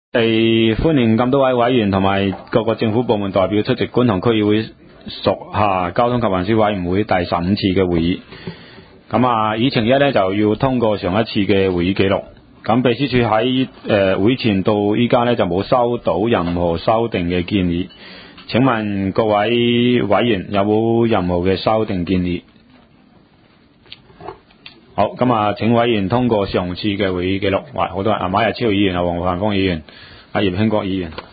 歡迎咁多位委員同埋各個政府部門代表出席觀塘區議會屬下交通及運輸委員會第15次嘅會議。議程一呢就要通過上一次嘅會議記錄。咁秘書處喺會前到依家呢就冇收到任何修訂嘅建議。請問各位委員有冇任何嘅修訂建議？好，請委員通過上次嘅會議記錄。好多人，馬日超議員、黃繁峰議員、葉興國議員。